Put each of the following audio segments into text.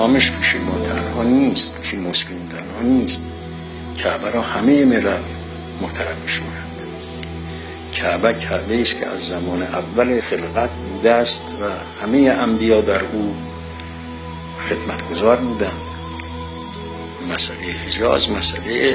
احترامش پیش ما تنها نیست، پیش مسلم تنها نیست. کعبه را همه ملل محترم می‌شمارند. کعبه است که از زمان اول خلقت بوده است و همه انبیا در او خدمتگزار بودند. مسئله حجاز مسئله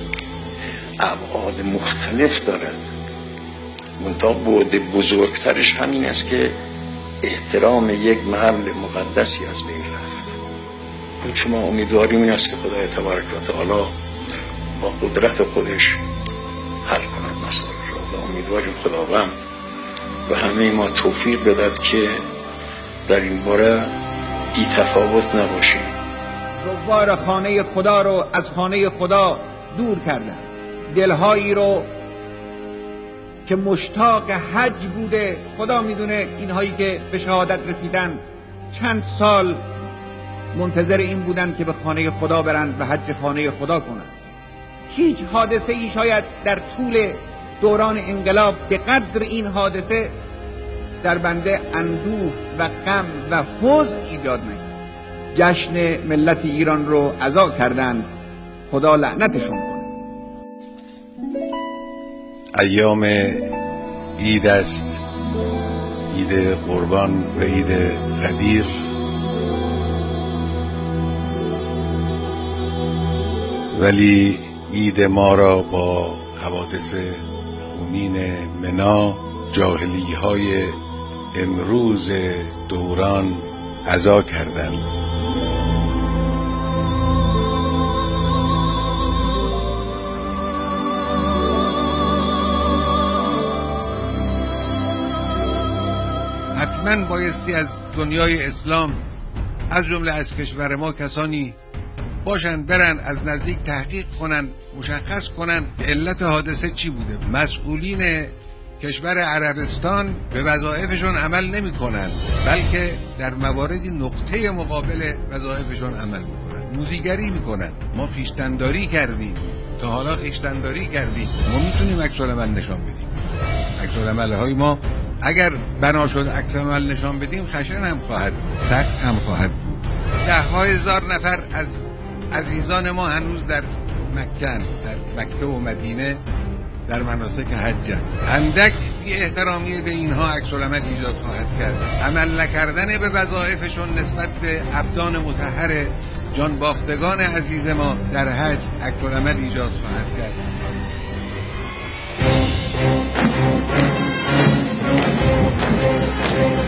ابعاد مختلف دارد، منتها بعد بزرگترش همین است که احترام یک محل مقدسی از بین رفت. اون چه ما امیدواریم این است که خدای تبارک و تعالی با قدرت خودش حل کند مسائل را و امیدواریم خداوند و همه ما توفیق بدهد که در این باره بی تفاوت نباشیم. زوار خانه خدا رو از خانه خدا دور کردن، دلهایی رو که مشتاق حج بوده، خدا میدونه اینهایی که به شهادت رسیدن چند سال منتظر این بودن که به خانه خدا برن و حج خانه خدا کنن. هیچ حادثه ای شاید در طول دوران انقلاب به قدر این حادثه در بنده اندوه و غم و حزن ایجاد نکرد. جشن ملت ایران رو عزا کردند، خدا لعنتشون کنه. ایام عید است، عید قربان و عید قدیر. ولی عید ما را با حوادث خونین منا، جاهلی های امروز دوران عزا کردند. حتما بایستی از دنیای اسلام از جمله از کشور ما کسانی باشن برن از نزدیک تحقیق کنن، مشخص کنن علت حادثه چی بوده. مسئولین کشور عربستان به وظایفشون عمل نمی کنن، بلکه در مواردی نقطه مقابل وظایفشون عمل می کنن، موذیگری می کنن. ما خویشتنداری کردیم، تا حالا خویشتنداری کردیم، ما میتونیم عکس العمل نشان بدیم. عکس العمل های ما اگر بنا شد عکس العمل نشان بدیم، خشن هم خواهد، سخت هم خواهد بود. ده ها هزار نفر از عزیزان ما هنوز در مکه و مدینه در مناسک حج. اندک بی احترامی به اینها عکس العمل ایجاد خواهد کرد. عمل نکردن به وظایفشون نسبت به ابدان مطهر جان باختگان عزیز ما در حج عکس العمل ایجاد خواهد کرد.